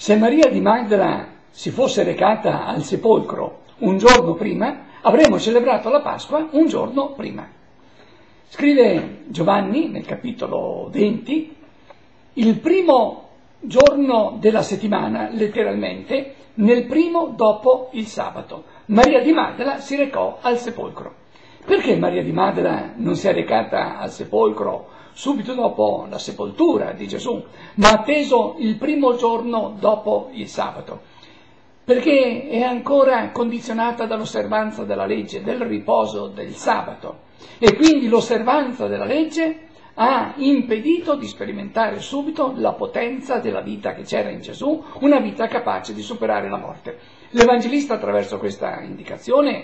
Se Maria di Magdala si fosse recata al sepolcro un giorno prima, avremmo celebrato la Pasqua un giorno prima. Scrive Giovanni nel capitolo 20, il primo giorno della settimana, letteralmente, nel primo dopo il sabato, Maria di Magdala si recò al sepolcro. Perché Maria di Magdala non si è recata al sepolcro subito dopo la sepoltura di Gesù, ma ha atteso il primo giorno dopo il sabato? Perché è ancora condizionata dall'osservanza della legge, del riposo del sabato, e quindi l'osservanza della legge ha impedito di sperimentare subito la potenza della vita che c'era in Gesù, una vita capace di superare la morte. L'Evangelista, attraverso questa indicazione,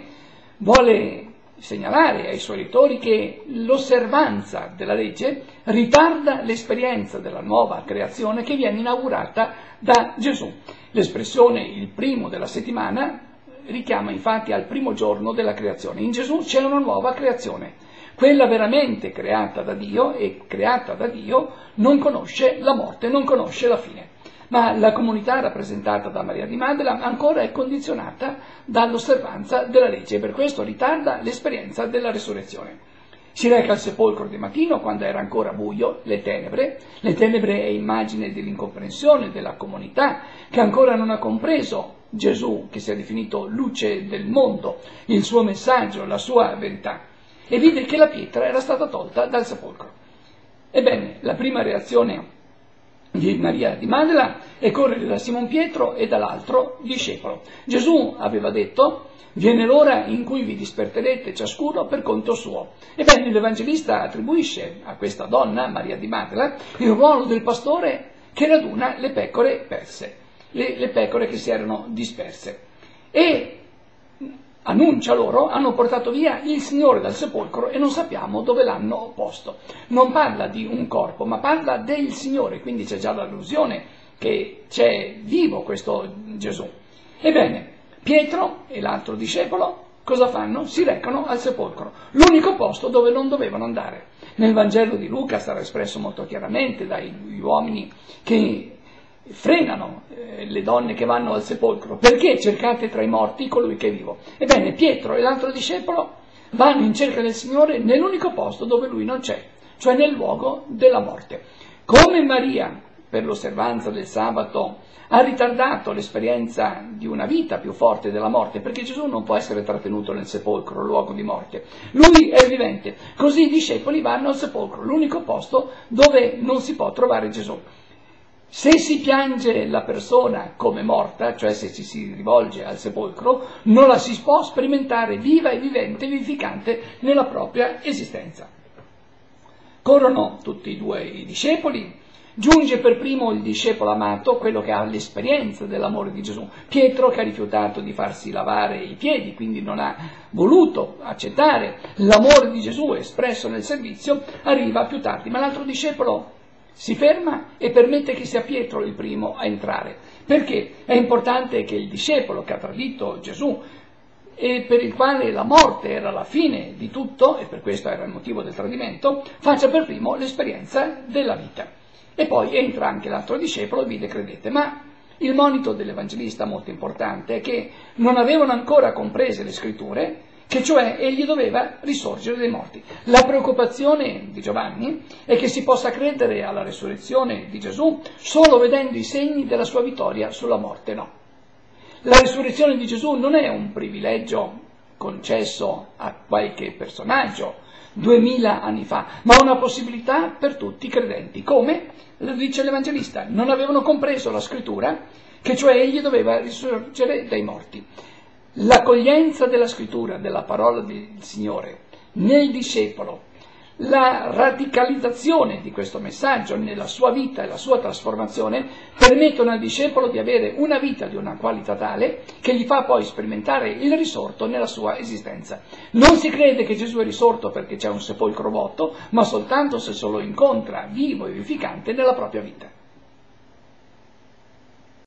vuole segnalare ai suoi lettori che l'osservanza della legge ritarda l'esperienza della nuova creazione che viene inaugurata da Gesù. L'espressione il primo della settimana richiama infatti al primo giorno della creazione. In Gesù c'è una nuova creazione. Quella veramente creata da Dio e creata da Dio non conosce la morte, non conosce la fine. Ma la comunità rappresentata da Maria di Magdala ancora è condizionata dall'osservanza della legge e per questo ritarda l'esperienza della resurrezione. Si reca al sepolcro di mattino quando era ancora buio, le tenebre è immagine dell'incomprensione della comunità che ancora non ha compreso Gesù, che si è definito luce del mondo, il suo messaggio, la sua verità, e vide che la pietra era stata tolta dal sepolcro. Ebbene, la prima reazione di Maria di Magdala è correre da Simon Pietro e dall'altro discepolo. Gesù aveva detto: viene l'ora in cui vi disperderete ciascuno per conto suo. Ebbene, l'Evangelista attribuisce a questa donna, Maria di Magdala, il ruolo del pastore che raduna le pecore perse, le pecore che si erano disperse. E annuncia loro, hanno portato via il Signore dal sepolcro e non sappiamo dove l'hanno posto. Non parla di un corpo, ma parla del Signore, quindi c'è già l'allusione che c'è vivo questo Gesù. Ebbene, Pietro e l'altro discepolo cosa fanno? Si recano al sepolcro, l'unico posto dove non dovevano andare. Nel Vangelo di Luca sarà espresso molto chiaramente dagli uomini che frenano le donne che vanno al sepolcro. Perché cercate tra i morti colui che è vivo? Ebbene, Pietro e l'altro discepolo vanno in cerca del Signore nell'unico posto dove lui non c'è, cioè nel luogo della morte. Come Maria, per l'osservanza del sabato, ha ritardato l'esperienza di una vita più forte della morte, perché Gesù non può essere trattenuto nel sepolcro, luogo di morte. Lui è vivente. Così i discepoli vanno al sepolcro, l'unico posto dove non si può trovare Gesù. Se si piange la persona come morta, cioè se ci si rivolge al sepolcro, non la si può sperimentare viva e vivente, vivificante nella propria esistenza. Corrono tutti e due i discepoli, giunge per primo il discepolo amato, quello che ha l'esperienza dell'amore di Gesù, Pietro, che ha rifiutato di farsi lavare i piedi, quindi non ha voluto accettare l'amore di Gesù espresso nel servizio, arriva più tardi, ma l'altro discepolo si ferma e permette che sia Pietro il primo a entrare. Perché? È importante che il discepolo che ha tradito Gesù e per il quale la morte era la fine di tutto, e per questo era il motivo del tradimento, faccia per primo l'esperienza della vita. E poi entra anche l'altro discepolo e vide, credete. Ma il monito dell'Evangelista molto importante è che non avevano ancora comprese le scritture, che cioè egli doveva risorgere dai morti. La preoccupazione di Giovanni è che si possa credere alla resurrezione di Gesù solo vedendo i segni della sua vittoria sulla morte. No. La resurrezione di Gesù non è un privilegio concesso a qualche personaggio 2000 anni fa, ma una possibilità per tutti i credenti. Come? Lo dice l'Evangelista, non avevano compreso la scrittura, che cioè egli doveva risorgere dai morti. L'accoglienza della scrittura, della parola del Signore nel discepolo, la radicalizzazione di questo messaggio nella sua vita e la sua trasformazione permettono al discepolo di avere una vita di una qualità tale che gli fa poi sperimentare il risorto nella sua esistenza. Non si crede che Gesù è risorto perché c'è un sepolcro vuoto, ma soltanto se se lo incontra vivo e vivificante nella propria vita.